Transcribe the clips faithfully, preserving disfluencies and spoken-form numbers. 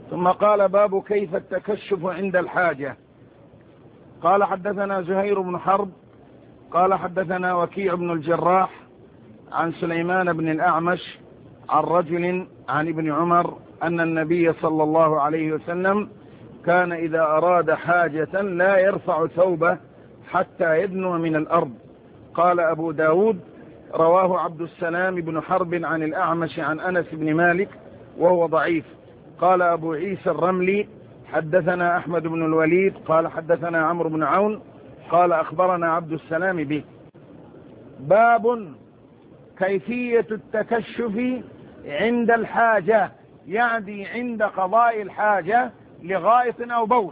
ثم قال: باب كيف التكشف عند الحاجة. قال: حدثنا زهير بن حرب قال حدثنا وكيع بن الجراح عن سليمان بن الأعمش عن رجل عن ابن عمر أن النبي صلى الله عليه وسلم كان إذا أراد حاجة لا يرفع ثوبه حتى يدنو من الأرض. قال أبو داود: رواه عبد السلام بن حرب عن الأعمش عن أنس بن مالك وهو ضعيف. قال أبو عيسى الرملي: حدثنا أحمد بن الوليد قال حدثنا عمرو بن عون قال أخبرنا عبد السلام به. باب كيفية التكشف عند الحاجة، يعني عند قضاء الحاجة لغائط أو بول.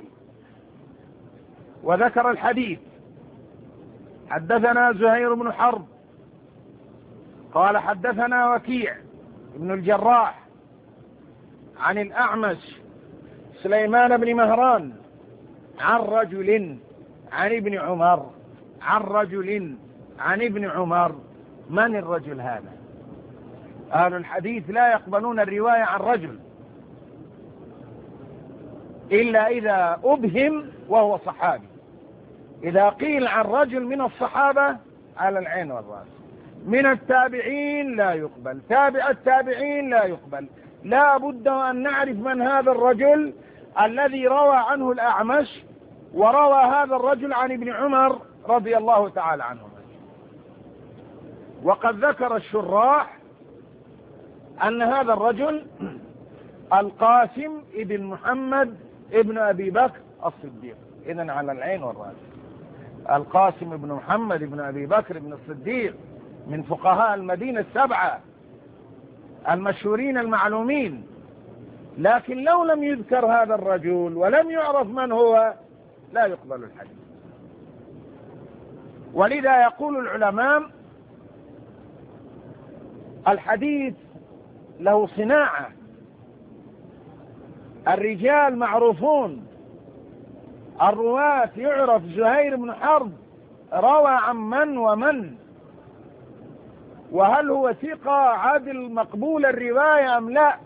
وذكر الحديث: حدثنا زهير بن حرب قال حدثنا وكيع بن الجراح عن الأعمش سليمان بن مهران عن رجل عن ابن عمر عن رجل عن ابن عمر. من الرجل هذا؟ أهل الحديث لا يقبلون الرواية عن رجل إلا إذا أبهم وهو صحابي. إذا قيل عن رجل من الصحابة على العين والرأس، من التابعين لا يقبل، تابع التابعين لا يقبل. لا بد أن نعرف من هذا الرجل الذي روى عنه الأعمش، وروى هذا الرجل عن ابن عمر رضي الله تعالى عنهما. وقد ذكر الشراح أن هذا الرجل القاسم ابن محمد ابن أبي بكر الصديق. إذن على العين والرأس، القاسم ابن محمد ابن أبي بكر ابن الصديق من فقهاء المدينة السبعة المشهورين المعلومين. لكن لو لم يذكر هذا الرجل ولم يعرف من هو لا يقبل الحديث. ولذا يقول العلماء: الحديث له صناعة، الرجال معروفون، الرواة يعرف زهير بن حرب روى عن من ومن، وهل هو ثقة عادل مقبول الرواية أم لا.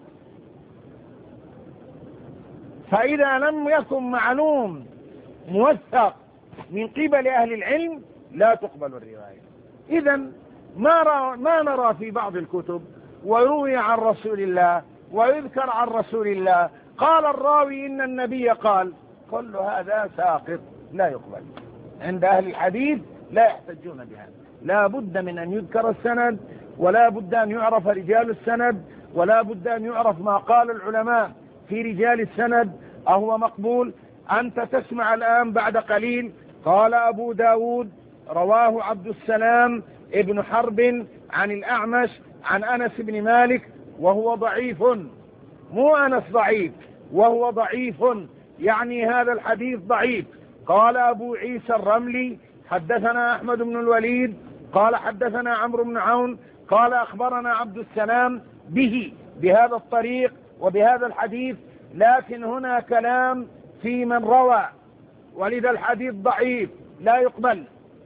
فإذا لم يكن معلوم موثق من قبل أهل العلم لا تقبل الرواية. إذن ما, ما نرى في بعض الكتب ويروي عن رسول الله ويذكر عن رسول الله قال الراوي إن النبي قال، كل هذا ساقط لا يقبل عند أهل الحديث، لا يحتجون بهذا. لا بد من أن يذكر السند، ولا بد أن يعرف رجال السند، ولا بد أن يعرف ما قال العلماء في رجال السند أهو مقبول. أنت تسمع الآن بعد قليل قال أبو داود: رواه عبد السلام ابن حرب عن الأعمش عن أنس بن مالك وهو ضعيف. مو أنس ضعيف، وهو ضعيف، يعني هذا الحديث ضعيف. قال أبو عيسى الرملي: حدثنا أحمد بن الوليد قال حدثنا عمرو بن عون قال أخبرنا عبد السلام به، بهذا الطريق وبهذا الحديث. لكن هنا كلام في من روى، ولذا الحديث ضعيف لا يقبل.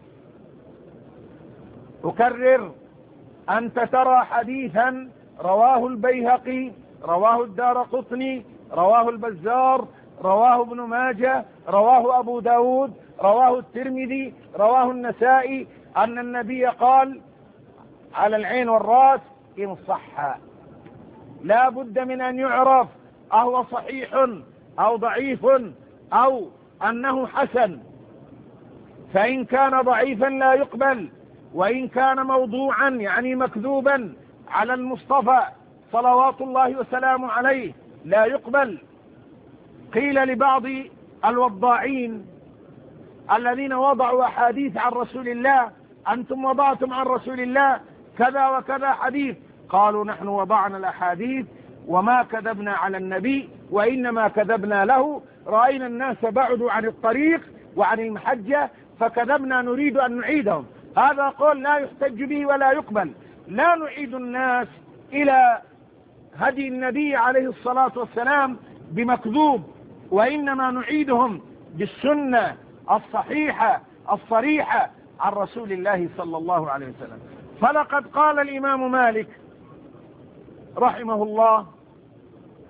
أكرر: أنت ترى حديثا رواه البيهقي، رواه الدارقطني، رواه البزار، رواه ابن ماجه، رواه أبو داود، رواه الترمذي، رواه النسائي، أن النبي قال على العين والرأس إن صح. لا بد من أن يعرف أهو صحيح أو ضعيف أو أنه حسن. فإن كان ضعيفا لا يقبل، وإن كان موضوعا يعني مكذوبا على المصطفى صلوات الله وسلامه عليه لا يقبل. قيل لبعض الوضاعين الذين وضعوا أحاديث عن رسول الله: أنتم وضعتم عن رسول الله كذا وكذا حديث. قالوا: نحن وضعنا الأحاديث وما كذبنا على النبي، وإنما كذبنا له. رأينا الناس بعدوا عن الطريق وعن المحجة فكذبنا نريد أن نعيدهم. هذا قول لا يحتج به ولا يقبل. لا نعيد الناس إلى هدي النبي عليه الصلاة والسلام بمكذوب، وإنما نعيدهم بالسنة الصحيحة الصريحة عن رسول الله صلى الله عليه وسلم. فلقد قال الإمام مالك رحمه الله: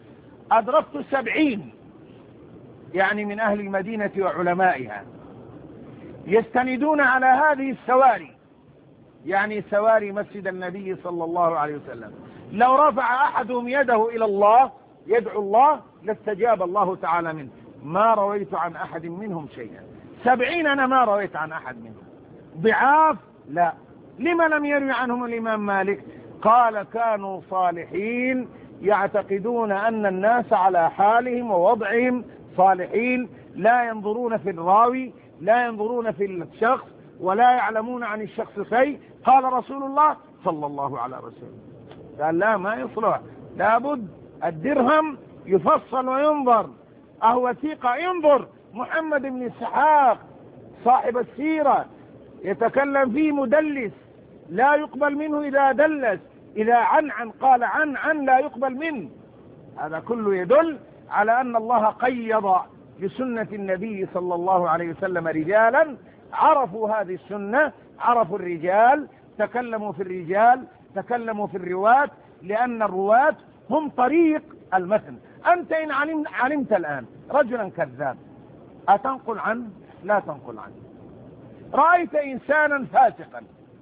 أدركت سبعين يعني من أهل المدينة وعلمائها يستندون على هذه السواري، يعني سواري مسجد النبي صلى الله عليه وسلم. لو رفع أحدهم يده إلى الله يدعو الله لاستجاب الله تعالى منه. ما رويت عن أحد منهم شيئا. سبعين أنا ما رويت عن أحد منهم. ضعاف لا. لما لم يروي عنهم الإمام مالك؟ قال كانوا صالحين يعتقدون أن الناس على حالهم ووضعهم صالحين، لا ينظرون في الراوي، لا ينظرون في الشخص، ولا يعلمون عن الشخص شيء. قال رسول الله صلى الله عليه وسلم. قال لا، ما يصلح، لابد الدرهم يفصل وينظر. أهو ثقة ينظر. محمد بن إسحاق صاحب السيرة يتكلم فيه مدلس لا يقبل منه إذا دلس، إذا عن عن قال عن عن لا يقبل منه. هذا كله يدل على أن الله قيض بسنة النبي صلى الله عليه وسلم رجالا عرفوا هذه السنة، عرفوا الرجال، تكلموا في الرجال، تكلموا في الرواة، لأن الرواة هم طريق المتن. أنت إن علمت, علمت الآن رجلا كذاب أتنقل عنه؟ لا تنقل عنه. رأيت إنسانا فاسقا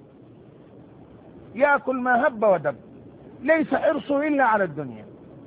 يأكل ما هب ودب، ليس حرصه إلا على الدنيا،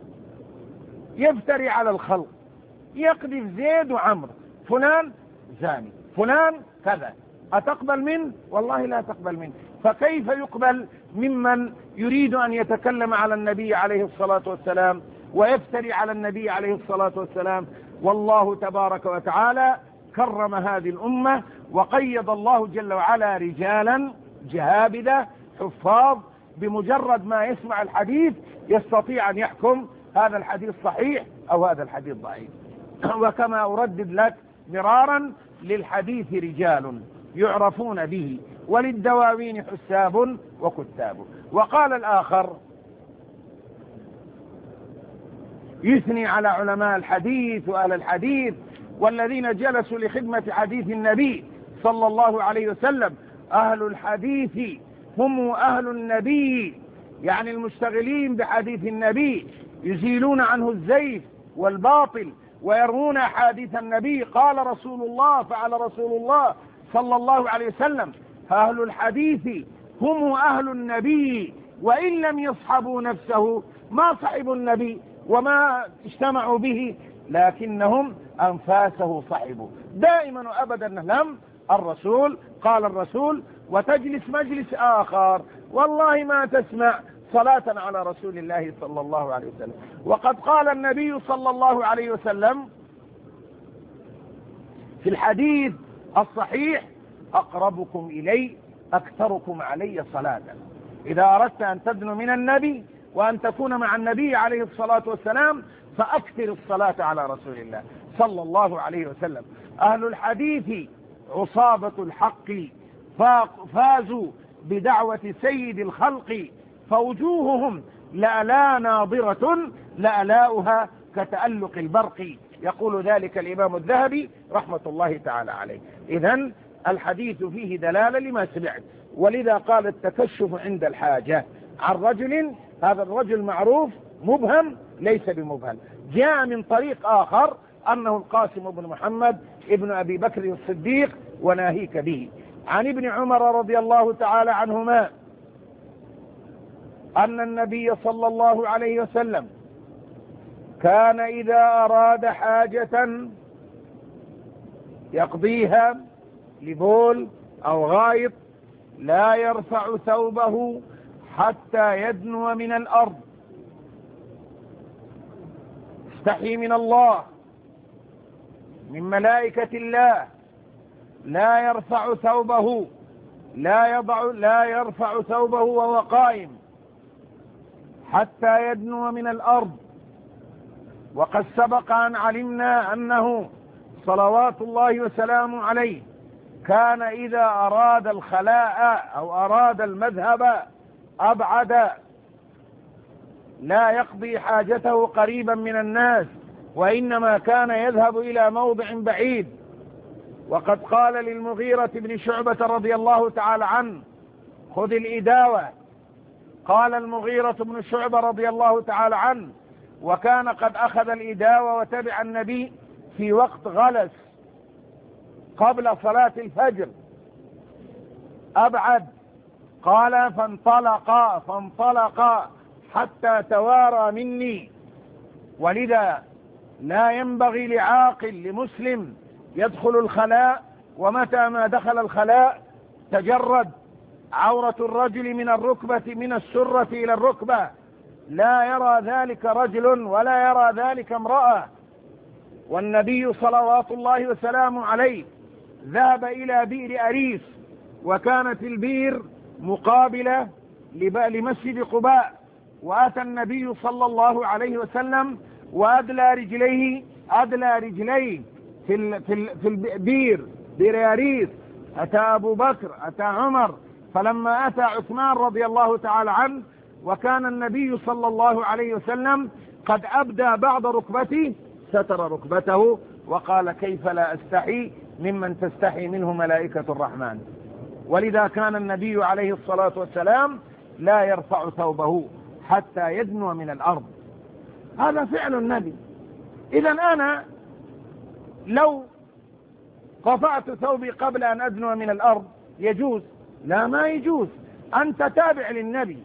يفتري على الخلق، يقذف زيد وعمر، فلان زاني، فلان كذا، أتقبل منه؟ والله لا تقبل منه. فكيف يقبل ممن يريد أن يتكلم على النبي عليه الصلاة والسلام ويفتري على النبي عليه الصلاة والسلام؟ والله تبارك وتعالى كرم هذه الأمة، وقيض الله جل وعلا رجالا جهابذة حفاظ، بمجرد ما يسمع الحديث يستطيع أن يحكم هذا الحديث صحيح أو هذا الحديث ضعيف. وكما أردد لك مرارا، للحديث رجال يعرفون به، وللدواوين حساب وكتاب. وقال الآخر يثني على علماء الحديث وأهل الحديث والذين جلسوا لخدمة حديث النبي صلى الله عليه وسلم: أهل الحديث هم أهل النبي، يعني المشتغلين بحديث النبي، يزيلون عنه الزيف والباطل ويرمون حديث النبي. قال رسول الله، فعل رسول الله صلى الله عليه وسلم. أهل الحديث هم أهل النبي، وإن لم يصحبوا نفسه ما صحبوا النبي وما اجتمعوا به، لكنهم أنفاسه صحبوا دائما وأبدا. لم الرسول قال الرسول، وتجلس مجلس آخر والله ما تسمع صلاة على رسول الله صلى الله عليه وسلم. وقد قال النبي صلى الله عليه وسلم في الحديث الصحيح: أقربكم إلي أكثركم علي صلاة. إذا أردت أن تدنو من النبي وأن تكون مع النبي عليه الصلاة والسلام فأكثر الصلاة على رسول الله صلى الله عليه وسلم. أهل الحديث عصابة الحق، فازوا بدعوة سيد الخلق، فوجوههم لألا ناظرة لألاؤها كتألق البرق. يقول ذلك الإمام الذهبي رحمة الله تعالى عليه. إذن الحديث فيه دلالة لما سمعت، ولذا قال التكشف عند الحاجة عن رجل، هذا الرجل معروف مبهم ليس بمبهم، جاء من طريق آخر أنه القاسم بن محمد ابن أبي بكر الصديق وناهيك به. عن ابن عمر رضي الله تعالى عنهما أن النبي صلى الله عليه وسلم كان إذا أراد حاجة يقضيها لبول أو غائط لا يرفع ثوبه حتى يدنو من الأرض. استحي من الله، من ملائكة الله، لا يرفع ثوبه، لا يضع لا يرفع ثوبه وهو قائم حتى يدنو من الأرض. وقد سبق أن علمنا أنه صلوات الله وسلامه عليه كان إذا أراد الخلاء أو أراد المذهب أبعد، لا يقضي حاجته قريبا من الناس، وإنما كان يذهب إلى موضع بعيد. وقد قال للمغيرة بن شعبة رضي الله تعالى عنه: خذ الإداوة. قال المغيرة بن شعبة رضي الله تعالى عنه: وكان قد أخذ الإداوة وتبع النبي في وقت غلس قبل صلاة الفجر. أبعد، قال فانطلقا فانطلقا حتى توارى مني. ولذا لا ينبغي لعاقل لمسلم يدخل الخلاء ومتى ما دخل الخلاء تجرد عورة الرجل من الركبة من السرة إلى الركبة، لا يرى ذلك رجل ولا يرى ذلك امرأة. والنبي صلوات الله وسلامه عليه ذهب إلى بئر أريس، وكانت البئر مقابلة لمسجد قباء، وأتى النبي صلى الله عليه وسلم وأدلى رجليه أدلى رجليه في ال في ال في البئر بئر أريس. أتى أبو بكر، أتى عمر، فلما أتى عثمان رضي الله تعالى عنه وكان النبي صلى الله عليه وسلم قد أبدى بعض ركبته ستر ركبته وقال كيف لا أستحي ممن تستحي منه ملائكة الرحمن. ولذا كان النبي عليه الصلاة والسلام لا يرفع ثوبه حتى يدنو من الأرض. هذا فعل النبي. إذا أنا لو قطعت ثوبي قبل أن أدنو من الأرض يجوز؟ لا، ما يجوز. أنت تابع للنبي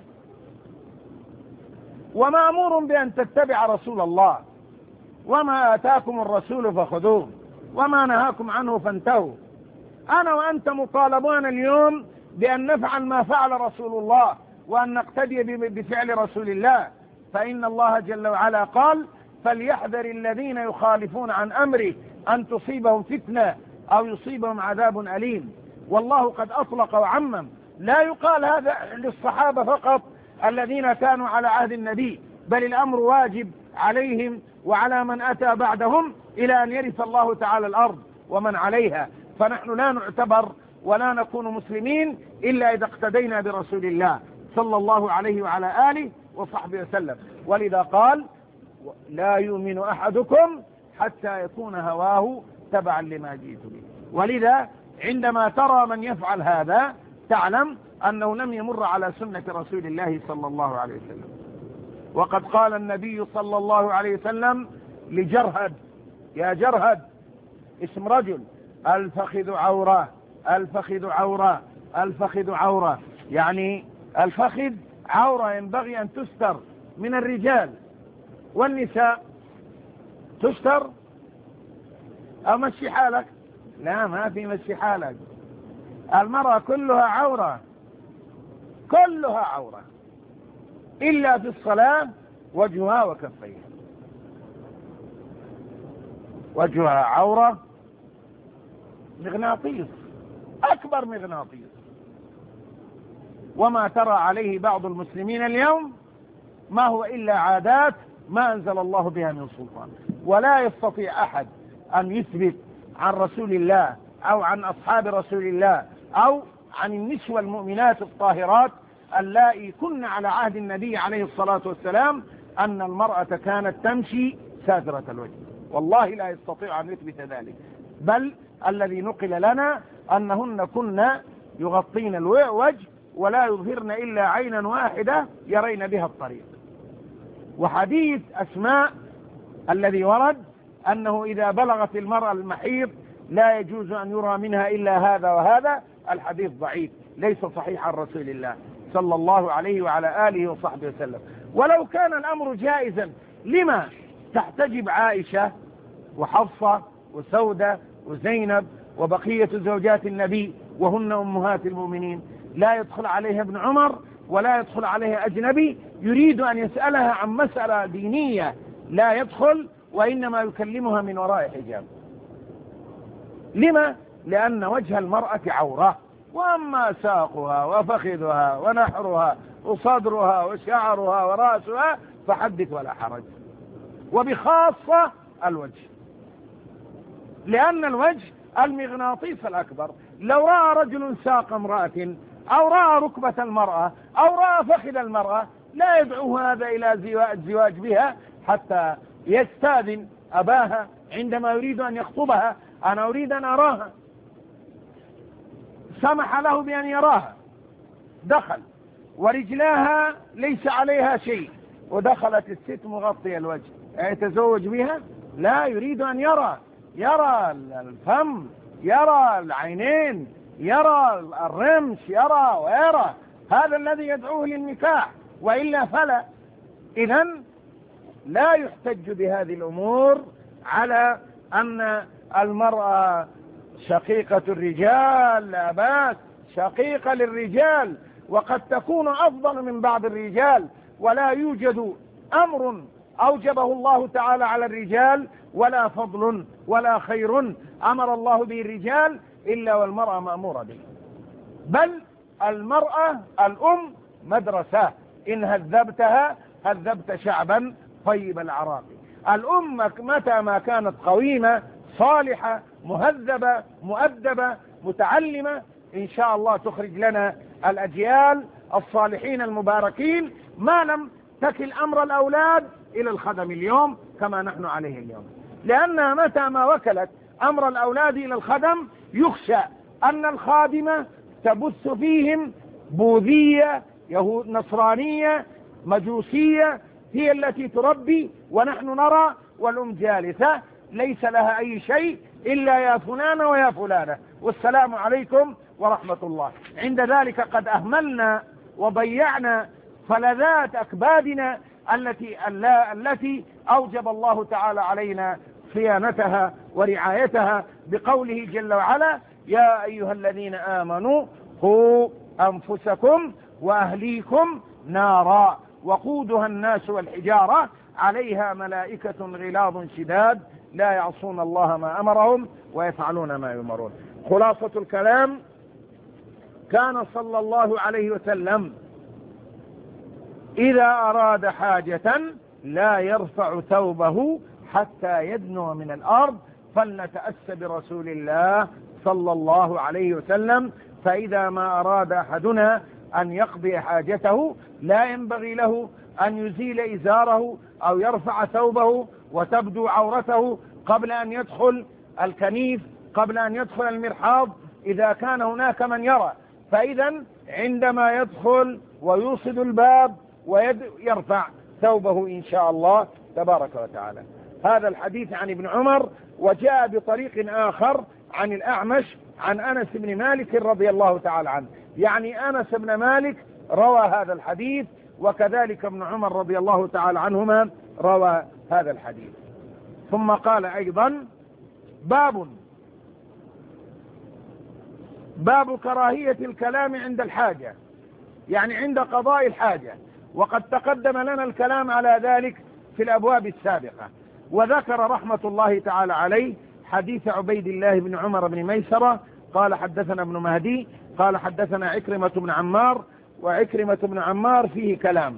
ومأمور بأن تتبع رسول الله، وما آتاكم الرسول فخذوه وما نهاكم عنه فانتهوا. أنا وأنت مطالبون اليوم بأن نفعل ما فعل رسول الله وأن نقتدي بفعل رسول الله، فإن الله جل وعلا قال فليحذر الذين يخالفون عن أمره أن تصيبهم فتنة أو يصيبهم عذاب أليم. والله قد أطلق وعمم، لا يقال هذا للصحابة فقط الذين كانوا على عهد النبي، بل الأمر واجب عليهم وعلى من أتى بعدهم إلى أن يرث الله تعالى الأرض ومن عليها. فنحن لا نعتبر ولا نكون مسلمين إلا إذا اقتدينا برسول الله صلى الله عليه وعلى آله وصحبه وسلم. ولذا قال لا يؤمن أحدكم حتى يكون هواه تبعا لما جئت به. ولذا عندما ترى من يفعل هذا تعلم أنه لم يمر على سنة رسول الله صلى الله عليه وسلم. وقد قال النبي صلى الله عليه وسلم لجرهد: يا جرهد، اسم رجل، الفخذ عورة الفخذ عورة الفخذ عورة، يعني الفخذ عورة ينبغي أن تستر من الرجال، والنساء تستر. أمشي حالك؟ لا، ما في مشي حالك. المرأة كلها عورة، كلها عورة إلا في الصلاة وجهها وكفيها. وجهها عورة مغناطيس، أكبر مغناطيس. وما ترى عليه بعض المسلمين اليوم ما هو إلا عادات ما أنزل الله بها من سلطان. ولا يستطيع أحد أن يثبت عن رسول الله أو عن أصحاب رسول الله أو عن النسوة المؤمنات الطاهرات اللائي كن على عهد النبي عليه الصلاة والسلام أن المرأة كانت تمشي ساترة الوجه. والله لا يستطيع أن يثبت ذلك، بل الذي نقل لنا أنهن كن يغطين الوجه ولا يظهرن إلا عينا واحدة يرين بها الطريق. وحديث أسماء الذي ورد أنه إذا بلغت المرأة المحيض لا يجوز أن يرى منها إلا هذا وهذا، الحديث ضعيف ليس صحيح عن رسول الله صلى الله عليه وعلى آله وصحبه وسلم. ولو كان الأمر جائزا لما تحتجب عائشة وحفصة وسودة وزينب وبقية زوجات النبي وهن أمهات المؤمنين؟ لا يدخل عليها ابن عمر ولا يدخل عليها أجنبي يريد أن يسألها عن مسألة دينية، لا يدخل، وإنما يكلمها من وراء حجاب. لما؟ لأن وجه المرأة عورة، وأما ساقها وفخذها ونحرها وصدرها وشعرها ورأسها فحدث ولا حرج. وبخاصة الوجه، لأن الوجه المغناطيس الأكبر. لو رأى رجل ساق امرأة أو رأى ركبة المرأة أو رأى فخذ المرأة لا يدعو هذا إلى الزواج بها حتى يستاذن أباها عندما يريد أن يخطبها: أنا أريد أن أراها. سمح له بأن يراها، دخل، ورجلاها ليس عليها شيء ودخلت الست مغطية الوجه، يتزوج بها؟ لا، يريد أن يرى يرى الفم، يرى العينين، يرى الرمش، يرى ويرى. هذا الذي يدعوه للنكاح، وإلا فلا. إذن لا يحتج بهذه الأمور على أن المرأة شقيقة الرجال، لا بأس، شقيقة للرجال، وقد تكون أفضل من بعض الرجال، ولا يوجد أمر أوجبه الله تعالى على الرجال ولا فضل ولا خير أمر الله به الرجال إلا والمرأة مأمورة به. بل المرأة الأم مدرسة، إن هذبتها هذبت شعبا طيب العراق. الأم متى ما كانت قويمة صالحة مهذبة مؤدبة متعلمة، إن شاء الله تخرج لنا الأجيال الصالحين المباركين، ما لم تكل أمر الأولاد إلى الخدم اليوم كما نحن عليه اليوم. لأنها متى ما وكلت أمر الأولاد إلى الخدم يخشى أن الخادمة تبث فيهم بوذية، يهود، نصرانية، مجوسية، هي التي تربي، ونحن نرى والأم جالسة ليس لها أي شيء إلا يا فلانة ويا فلانة والسلام عليكم ورحمة الله. عند ذلك قد أهملنا وضيعنا فلذات أكبادنا التي التي أوجب الله تعالى علينا صيانتها ورعايتها بقوله جل وعلا: يا أيها الذين آمنوا قوا أنفسكم وأهليكم نارا وقودها الناس والحجارة عليها ملائكة غلاظ شداد لا يعصون الله ما أمرهم ويفعلون ما يؤمرون. خلاصة الكلام: كان صلى الله عليه وسلم إذا أراد حاجة لا يرفع ثوبه حتى يدنو من الأرض، فلنتأسى برسول الله صلى الله عليه وسلم. فإذا ما أراد أحدنا أن يقضي حاجته لا ينبغي له أن يزيل إزاره أو يرفع ثوبه وتبدو عورته قبل أن يدخل الكنيف، قبل أن يدخل المرحاض، إذا كان هناك من يرى. فإذا عندما يدخل ويوصد الباب ويرفع ثوبه إن شاء الله تبارك وتعالى. هذا الحديث عن ابن عمر، وجاء بطريق آخر عن الأعمش عن أنس بن مالك رضي الله تعالى عنه، يعني أنس بن مالك روى هذا الحديث، وكذلك ابن عمر رضي الله تعالى عنهما روى هذا الحديث. ثم قال أيضا: باب باب كراهية الكلام عند الحاجة، يعني عند قضاء الحاجة، وقد تقدم لنا الكلام على ذلك في الأبواب السابقة. وذكر رحمة الله تعالى عليه حديث عبيد الله بن عمر بن ميسرة قال: حدثنا ابن مهدي قال: حدثنا عكرمة بن عمار، وعكرمة بن عمار فيه كلام،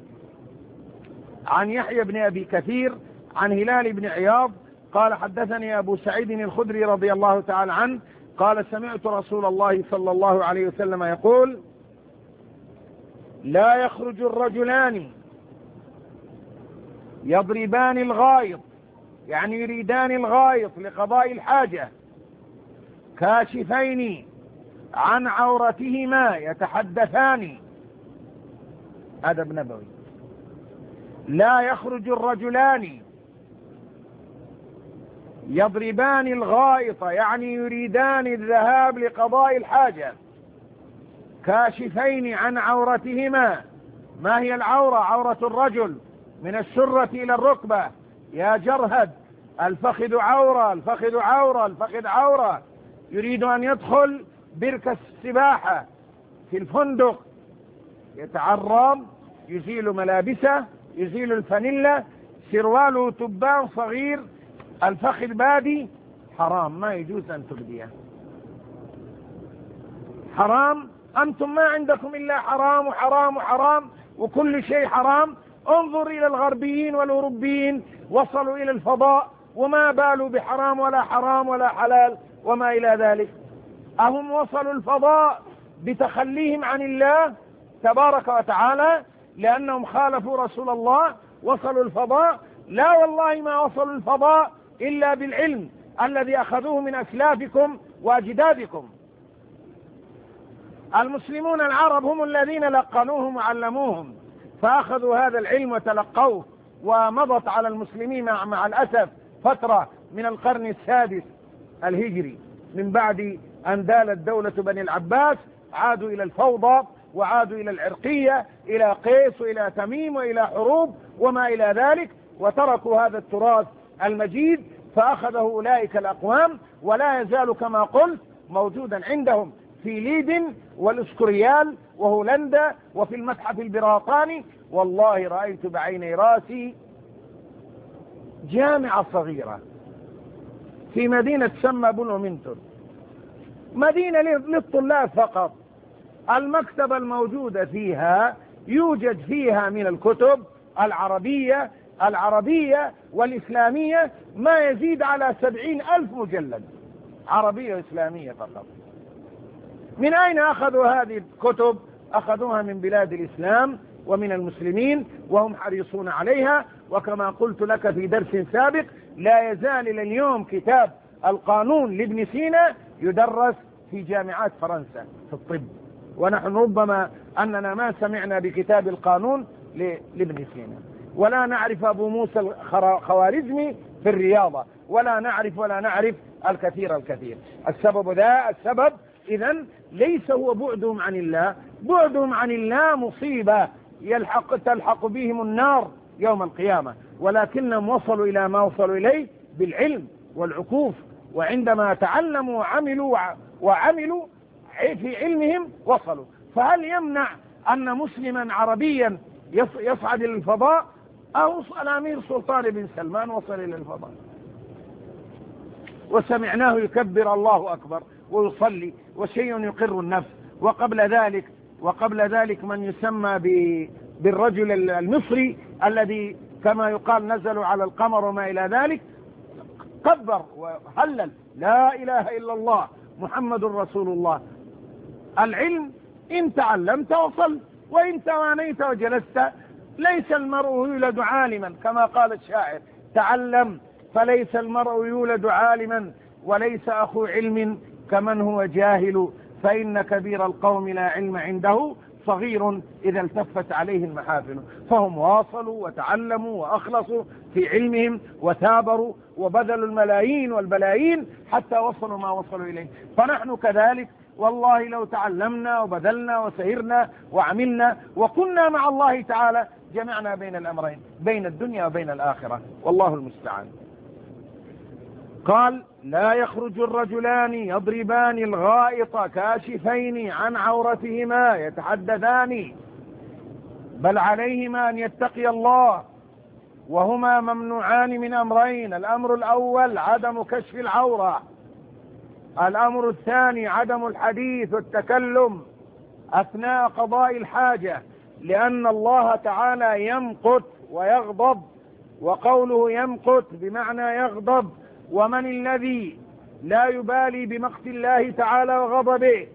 عن يحيى بن أبي كثير عن هلال بن عياض قال: حدثني أبو سعيد الخدري رضي الله تعالى عنه قال: سمعت رسول الله صلى الله عليه وسلم يقول: لا يخرج الرجلان يضربان الغائط، يعني يريدان الغائط لقضاء الحاجة، كاشفين عن عورتهما يتحدثان. أدب نبوي. لا يخرج الرجلان يضربان الغائط، يعني يريدان الذهاب لقضاء الحاجة، كاشفين عن عورتهما. ما هي العورة؟ عورة الرجل من السرة إلى الركبة يا جرهد، الفخذ عورة، الفخذ عورة، الفخذ عورة. يريد أن يدخل بركة السباحة في الفندق، يتعرم، يزيل ملابسه، يزيل الفانيلا، سرواله تبان صغير، الفخذ بادي، حرام، ما يجوز أن تبديه، حرام. أنتم ما عندكم إلا حرام وحرام وحرام وكل شيء حرام. انظر إلى الغربيين والأوروبيين، وصلوا إلى الفضاء وما بالوا بحرام ولا حرام ولا حلال وما إلى ذلك. أهم وصلوا الفضاء بتخليهم عن الله تبارك وتعالى لأنهم خالفوا رسول الله، وصلوا الفضاء؟ لا والله ما وصلوا الفضاء إلا بالعلم الذي أخذوه من أسلافكم وأجدادكم. المسلمون العرب هم الذين لقنوهم وعلموهم، فأخذوا هذا العلم وتلقوه، ومضت على المسلمين مع, مع الأسف فترة من القرن السادس الهجري من بعد أن دالت دولة بني العباس، عادوا إلى الفوضى وعادوا إلى العرقية، إلى قيس وإلى تميم وإلى حروب وما إلى ذلك، وتركوا هذا التراث المجيد. فأخذه أولئك الأقوام، ولا يزال كما قلت موجودا عندهم في ليدن والإسكوريال وهولندا وفي المتحف البريطاني. والله رأيت بعيني راسي جامعة صغيرة في مدينة تسمى بلومنتون، مدينة للطلاب فقط. المكتبة الموجودة فيها يوجد فيها من الكتب العربية العربية والإسلامية ما يزيد على سبعين ألف مجلد عربية وإسلامية فقط. من أين أخذوا هذه الكتب؟ أخذوها من بلاد الإسلام ومن المسلمين، وهم حريصون عليها. وكما قلت لك في درس سابق، لا يزال إلى اليوم كتاب القانون لابن سينا يدرس في جامعات فرنسا في الطب، ونحن ربما أننا ما سمعنا بكتاب القانون لابن سينا، ولا نعرف أبو موسى الخوارزمي في الرياضة، ولا نعرف ولا نعرف الكثير الكثير. السبب ذا السبب إذن ليس هو بعدهم عن الله، بعدهم عن الله مصيبة يلحق تلحق بهم النار يوم القيامة، ولكنهم وصلوا إلى ما وصلوا إليه بالعلم والعكوف، وعندما تعلموا وعملوا وعملوا في علمهم وصلوا. فهل يمنع أن مسلما عربيا يصعد إلى الفضاء؟ أو الأمير سلطان بن سلمان وصل إلى الفضاء وسمعناه يكبر الله أكبر ويصلي، وشيء يقر النفس. وقبل ذلك وقبل ذلك من يسمى بالرجل المصري الذي كما يقال نزلوا على القمر وما إلى ذلك، كبر وهلل لا إله إلا الله محمد رسول الله. العلم إن تعلمت وصل، وإن توانيت وجلست. ليس المرء يولد عالما كما قال الشاعر، تعلم فليس المرء يولد عالما، وليس أخو علم كمن هو جاهل، فإن كبير القوم لا علم عنده، صغير إذا التفت عليه المحافل. فهم واصلوا وتعلموا وأخلصوا في علمهم وثابروا وبذلوا الملايين والبلايين حتى وصلوا ما وصلوا إليه. فنحن كذلك والله لو تعلمنا وبذلنا وسهرنا وعملنا وكنا مع الله تعالى جمعنا بين الأمرين، بين الدنيا وبين الآخرة، والله المستعان. قال لا يخرج الرجلان يضربان الغائط كاشفين عن عورتهما يتحدثان، بل عليهما أن يتقي الله، وهما ممنوعان من أمرين: الأمر الأول عدم كشف العورة، الأمر الثاني عدم الحديث والتكلم أثناء قضاء الحاجة، لأن الله تعالى يمقت ويغضب، وقوله يمقت بمعنى يغضب. ومن الذي لا يبالي بمقت الله تعالى وغضبه؟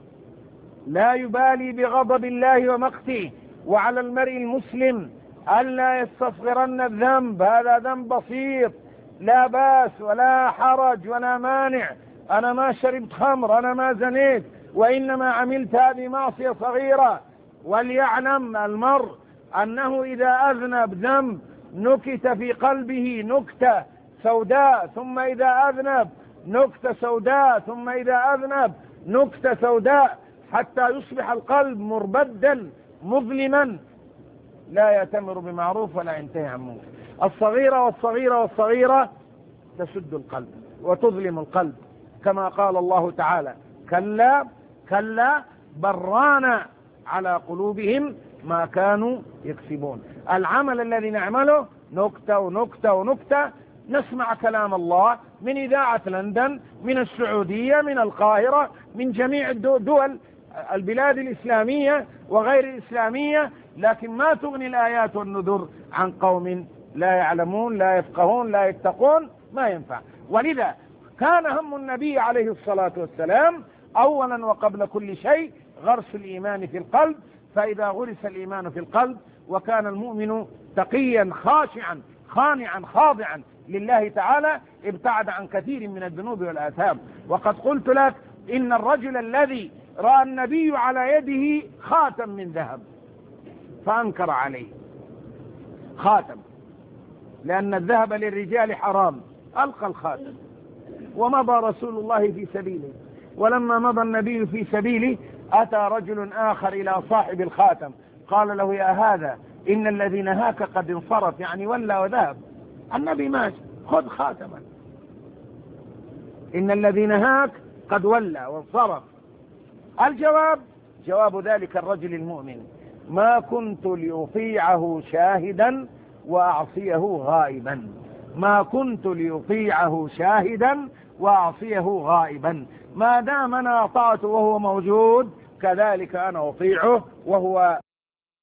لا يبالي بغضب الله ومقته. وعلى المرء المسلم ألا يستصغرن الذنب، هذا ذنب بسيط لا باس ولا حرج ولا مانع، أنا ما شربت خمر، أنا ما زنيت، وإنما عملت هذه معصية صغيرة. وليعلم المرء أنه إذا أذنب ذنب نكت في قلبه نكتة سوداء، ثم إذا أذنب نكتة سوداء، ثم إذا أذنب نكتة سوداء، حتى يصبح القلب مربدا مظلما لا يأتمر بمعروف ولا ينتهي عن منكر. الصغيرة والصغيرة والصغيرة تسد القلب وتظلم القلب، كما قال الله تعالى: كلا كلا بران على قلوبهم ما كانوا يكسبون. العمل الذي نعمله نكتة ونكتة ونكتة. نسمع كلام الله من إذاعة لندن، من السعودية، من القاهرة، من جميع الدول البلاد الإسلامية وغير الإسلامية، لكن ما تغني الآيات والنذر عن قوم لا يعلمون لا يفقهون لا يتقون، ما ينفع. ولذا كان هم النبي عليه الصلاة والسلام أولا وقبل كل شيء غرس الإيمان في القلب، فإذا غرس الإيمان في القلب وكان المؤمن تقيا خاشعا خانعا خاضعا لله تعالى ابتعد عن كثير من الذنوب والآثام. وقد قلت لك إن الرجل الذي رأى النبي على يده خاتم من ذهب فأنكر عليه خاتم، لأن الذهب للرجال حرام، ألقى الخاتم ومضى رسول الله في سبيله. ولما مضى النبي في سبيله أتى رجل آخر إلى صاحب الخاتم قال له: يا هذا إن الذي نهاك قد انصرف، يعني ولى وذهب، النبي ماشي، خذ خاتما، إن الذي نهاك قد ولى وانصرف. الجواب جواب ذلك الرجل المؤمن: ما كنت لأطيعه شاهدا وأعصيه غائبا، ما كنت لأطيعه شاهدا وأعصيه غائبا، ما دام أنا أطعته وهو موجود كذلك أنا أطيعه وهو